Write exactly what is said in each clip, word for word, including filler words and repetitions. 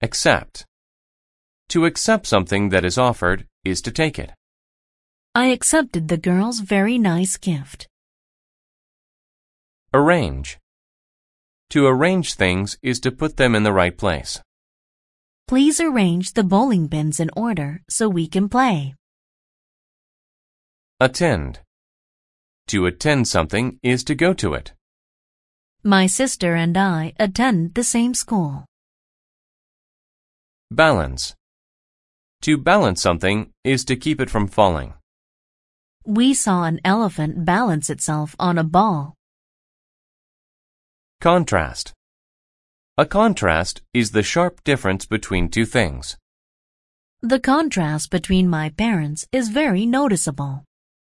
Accept. To accept something that is offered is to take it. I accepted the girl's very nice gift. Arrange. To arrange things is to put them in the right place. Please arrange the bowling pins in order so we can play. Attend. To attend something is to go to it. My sister and I attend the same school. Balance. To balance something is to keep it from falling. We saw an elephant balance itself on a ball. Contrast. A contrast is the sharp difference between two things. The contrast between my parents is very noticeable.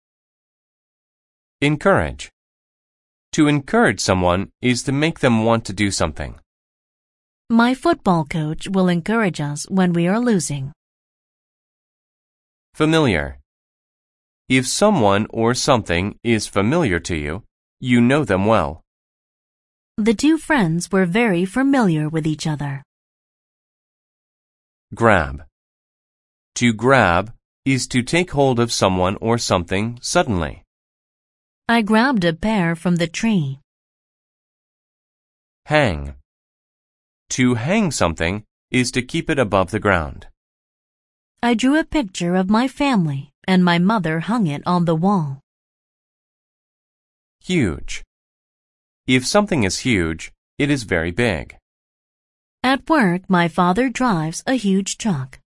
Encourage. To encourage someone is to make them want to do something. My football coach will encourage us when we are losing. Familiar. If someone or something is familiar to you, you know them well. The two friends were very familiar with each other. Grab. To grab is to take hold of someone or something suddenly. I grabbed a pear from the tree. Hang. To hang something is to keep it above the ground. I drew a picture of my family and my mother hung it on the wall. Huge. If something is huge, it is very big. At work, my father drives a huge truck.